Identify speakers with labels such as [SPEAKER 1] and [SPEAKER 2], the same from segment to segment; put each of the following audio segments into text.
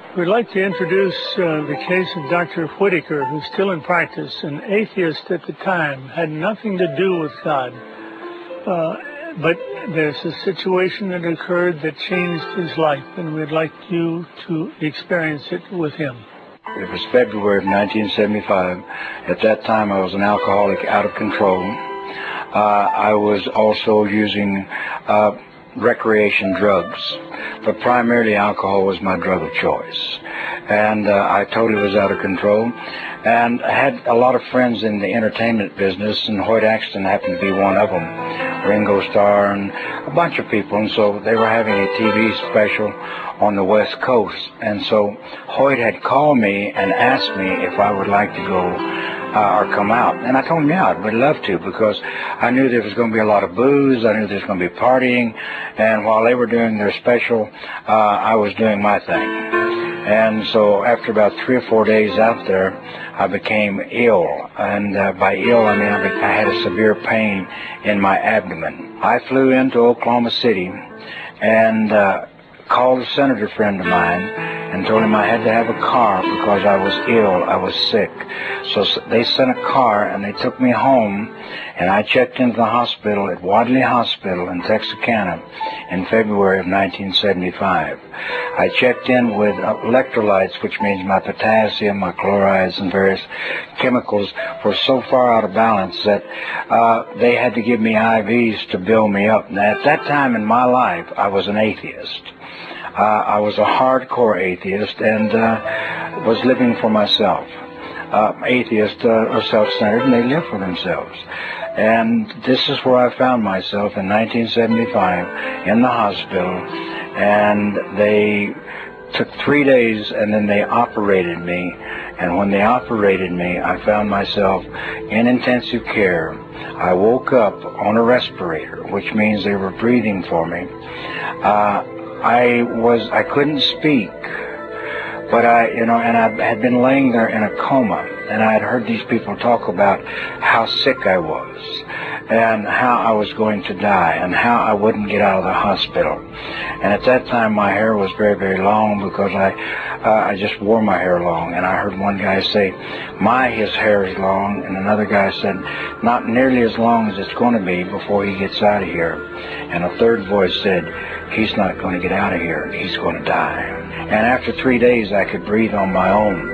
[SPEAKER 1] We'd like to introduce the case of Dr. Whitaker, who's still in practice, an atheist at the time, had nothing to do with God. But there's a situation that occurred that changed his life, and we'd like you to experience it with him.
[SPEAKER 2] It was February of 1975. At that time, I was an alcoholic out of control. I was also using recreation drugs, but primarily alcohol was my drug of choice. And I totally was out of control. And I had a lot of friends in the entertainment business, and Hoyt Axton happened to be one of them, Ringo Starr, and a bunch of people. And so they were having a TV special on the West Coast. And so Hoyt had called me and asked me if I would like to go or come out. And I told him, yeah, I would love to, because I knew there was going to be a lot of booze. I knew there was going to be partying. And while they were doing their special, I was doing my thing. And so after about 3 or 4 days out there, I became ill. And by ill, I mean I had a severe pain in my abdomen. I flew into Oklahoma City and called a senator friend of mine and told him I had to have a car because I was ill, I was sick. So they sent a car and they took me home, and I checked into the hospital at Wadley Hospital in Texarkana in February of 1975. I checked in with electrolytes, which means my potassium, my chlorides, and various chemicals were so far out of balance that they had to give me IVs to build me up. Now, at that time in my life, I was an atheist. I was a hardcore atheist and was living for myself. Atheists are self-centered, and they live for themselves. And this is where I found myself in 1975 in the hospital, and they took 3 days, and then they operated me. And when they operated me, I found myself in intensive care. I woke up on a respirator, which means they were breathing for me. I couldn't speak, but I had been laying there in a coma, and I had heard these people talk about how sick I was and how I was going to die and how I wouldn't get out of the hospital. And at that time, my hair was very, very long because I just wore my hair long. And I heard one guy say, his hair is long, and another guy said, not nearly as long as it's going to be before he gets out of here. And a third voice said, he's not going to get out of here, he's going to die. And after 3 days, I could breathe on my own.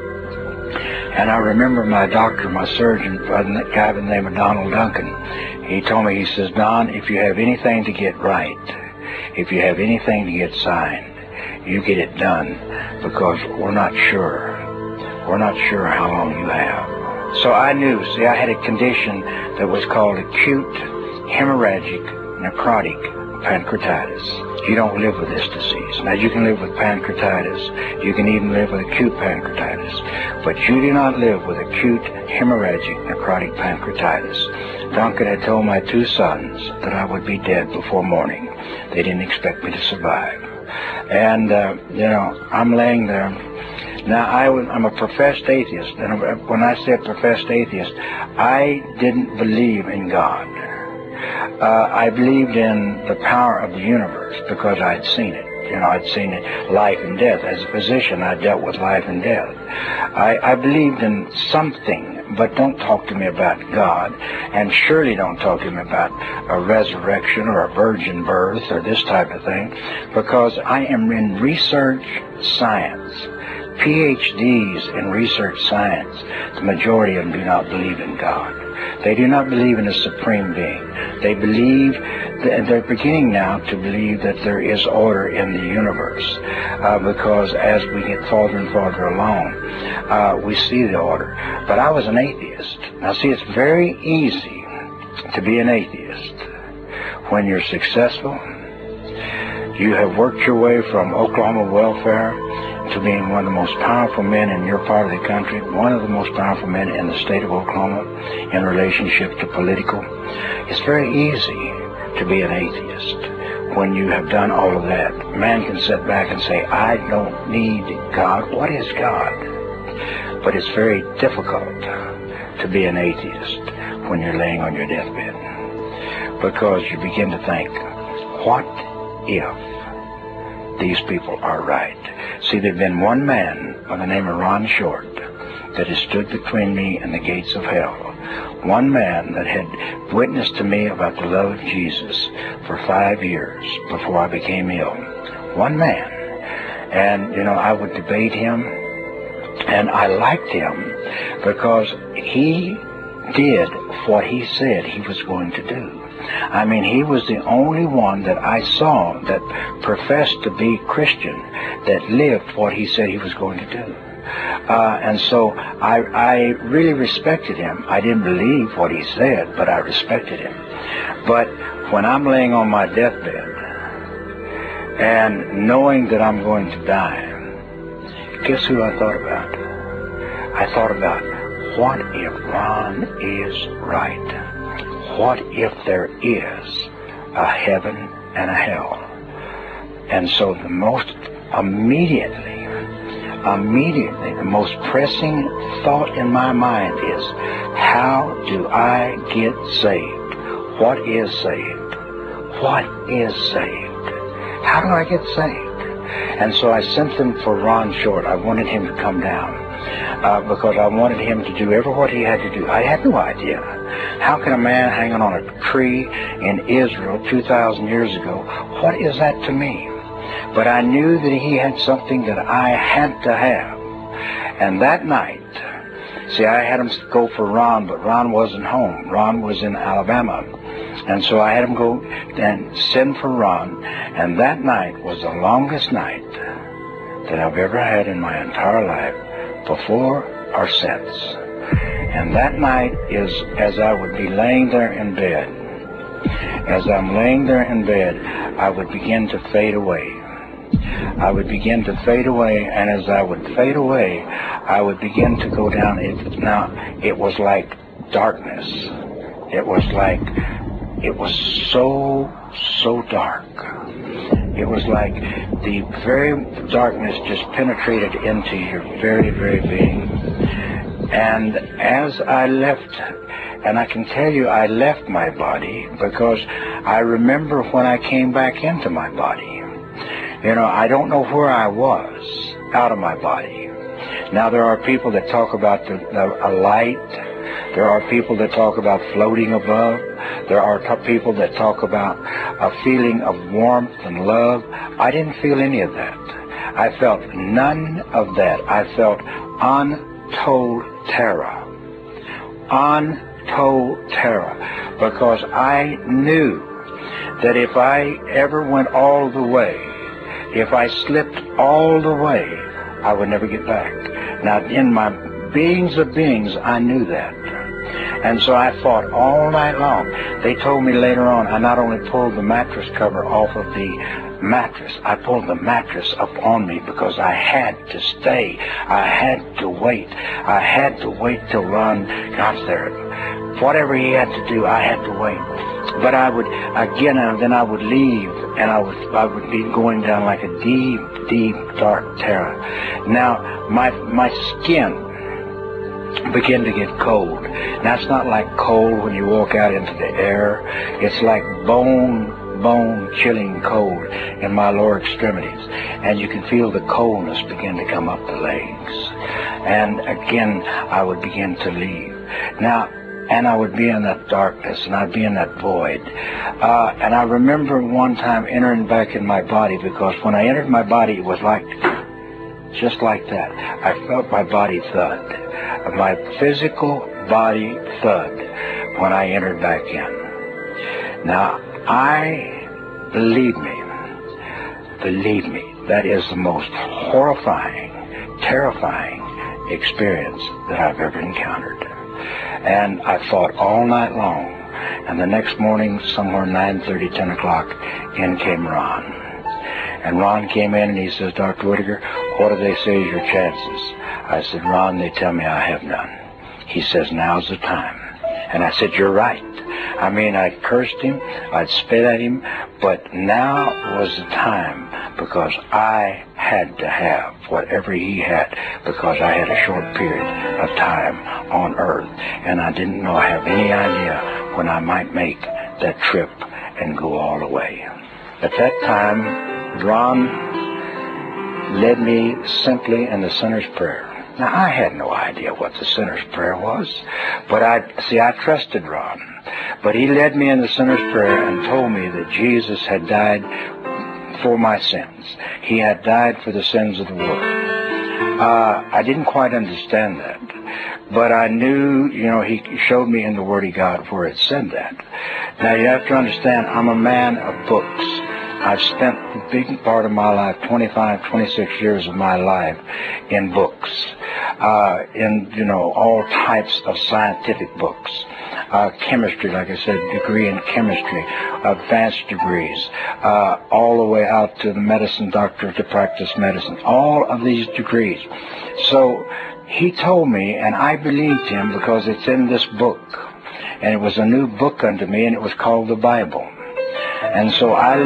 [SPEAKER 2] And I remember my doctor, my surgeon, a guy by the name of Donald Duncan. He told me, he says, Don, if you have anything to get right, if you have anything to get signed, you get it done, because we're not sure. We're not sure how long you have. So I knew, I had a condition that was called acute hemorrhagic necrotic pancreatitis. You don't live with this disease. Now, you can live with pancreatitis. You can even live with acute pancreatitis. But you do not live with acute hemorrhagic necrotic pancreatitis. Duncan had told my 2 sons that I would be dead before morning. They didn't expect me to survive. And, I'm laying there. Now, I'm a professed atheist. And when I say professed atheist, I didn't believe in God. I believed in the power of the universe because I'd seen it. I'd seen it, life and death. As a physician, I dealt with life and death. I believed in something, but don't talk to me about God, and surely don't talk to me about a resurrection or a virgin birth or this type of thing, because I am in research science. PhDs in research science, the majority of them do not believe in God. They do not believe in a supreme being. They believe, they're beginning now to believe that there is order in the universe, because as we get farther and farther along, we see the order. But I was an atheist. Now see, it's very easy to be an atheist when you're successful. You have worked your way from Oklahoma welfare to being one of the most powerful men in your part of the country, one of the most powerful men in the state of Oklahoma in relationship to political. It's very easy to be an atheist when you have done all of that. Man can sit back and say, I don't need God. What is God? But it's very difficult to be an atheist when you're laying on your deathbed, because you begin to think, what if these people are right. See, there'd been one man by the name of Ron Short that had stood between me and the gates of hell. One man that had witnessed to me about the love of Jesus for 5 years before I became ill. One man. And, I would debate him, and I liked him because he did what he said he was going to do. I mean, he was the only one that I saw that professed to be Christian, that lived what he said he was going to do. And so I really respected him. I didn't believe what he said, but I respected him. But when I'm laying on my deathbed and knowing that I'm going to die, guess who I thought about? I thought about, what if Ron is right? What if there is a heaven and a hell? And so the most immediately, the most pressing thought in my mind is, how do I get saved? What is saved? What is saved? How do I get saved? And so I sent them for Ron Short. I wanted him to come down because I wanted him to do what he had to do. I had no idea. How can a man hanging on a tree in Israel 2,000 years ago, what is that to me? But I knew that he had something that I had to have. And that night, see, I had him go for Ron, but Ron wasn't home. Ron was in Alabama. And so I had him go and send for Ron. And that night was the longest night that I've ever had in my entire life, before or since. And that night is, as I would be laying there in bed, as I'm laying there in bed, I would begin to fade away. I would begin to fade away, and as I would fade away, I would begin to go down. It was like darkness. It was so dark. It was like the very darkness just penetrated into your very, very being. And as I left, and I can tell you I left my body because I remember when I came back into my body. I don't know where I was out of my body. Now, there are people that talk about a light. There are people that talk about floating above. There are people that talk about a feeling of warmth and love. I didn't feel any of that. I felt none of that. I felt untold terror. Untold terror. Because I knew that if I ever went all the way, if I slipped all the way, I would never get back. Now, in my beings of beings, I knew that. And so I fought all night long. They told me later on, I not only pulled the mattress cover off of the mattress, I pulled the mattress up on me because I had to stay. I had to wait. I had to wait till Ron got there. Whatever he had to do, I had to wait. But I would, again, and then I would leave, and I would be going down like a deep, deep, dark terror. Now, my skin began to get cold. Now, it's not like cold when you walk out into the air. It's like bone-chilling cold in my lower extremities. And you can feel the coldness begin to come up the legs. And again, I would begin to leave. Now, and I would be in that darkness, and I'd be in that void. And I remember one time entering back in my body, because when I entered my body, it was like, just like that. I felt my body thud. My physical body thud when I entered back in. Now, believe me, that is the most horrifying, terrifying experience that I've ever encountered. And I fought all night long. And the next morning, somewhere 9:30, 10 o'clock, in came Ron. And Ron came in and he says, Dr. Whittaker, what do they say is your chances? I said, Ron, they tell me I have none. He says, now's the time. And I said, you're right. I mean, I cursed him, I'd spit at him, but now was the time, because I had to have whatever he had, because I had a short period of time on earth, and I didn't have any idea when I might make that trip and go all the way. At that time, Ron led me simply in the sinner's prayer. Now, I had no idea what the sinner's prayer was, but I trusted Ron. But he led me in the sinner's prayer and told me that Jesus had died for my sins. He had died for the sins of the world. I didn't quite understand that, but I knew, he showed me in the Word of God where it said that. Now, you have to understand, I'm a man of books. I've spent a big part of my life, 25, 26 years of my life, in books, in all types of scientific books. Chemistry, like I said, degree in chemistry, advanced degrees, all the way out to the medicine doctor to practice medicine, all of these degrees. So he told me, and I believed him because it's in this book, and it was a new book unto me, and it was called the Bible. And so I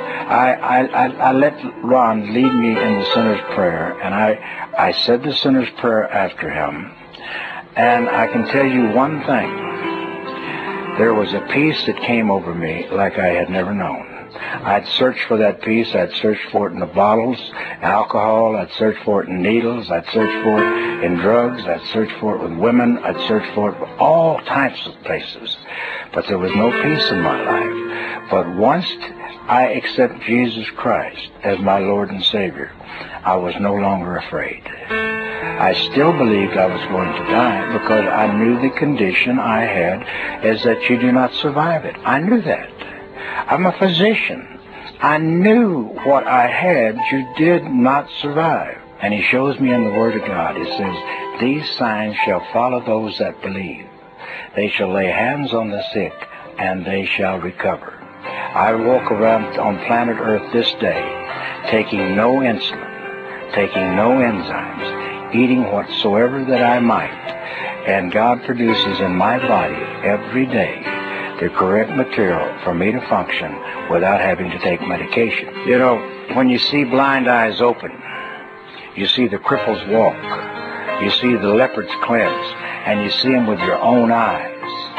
[SPEAKER 2] let Ron lead me in the sinner's prayer, and I said the sinner's prayer after him. And I can tell you one thing. There was a peace that came over me like I had never known. I'd searched for that peace. I'd searched for it in the bottles, alcohol. I'd searched for it in needles. I'd searched for it in drugs. I'd searched for it with women. I'd searched for it with all types of places. But there was no peace in my life. But once I accept Jesus Christ as my Lord and Savior, I was no longer afraid. I still believed I was going to die because I knew the condition I had is that you do not survive it. I knew that. I'm a physician. I knew what I had, you did not survive. And he shows me in the Word of God, it says, these signs shall follow those that believe. They shall lay hands on the sick, and they shall recover. I walk around on planet Earth this day, taking no insulin, taking no enzymes, eating whatsoever that I might, and God produces in my body every day the correct material for me to function without having to take medication. When you see blind eyes open, you see the cripples walk, you see the leopards cleanse, and you see them with your own eyes.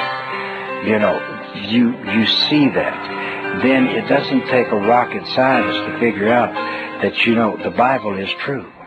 [SPEAKER 2] You see that. Then it doesn't take a rocket scientist to figure out that, the Bible is true.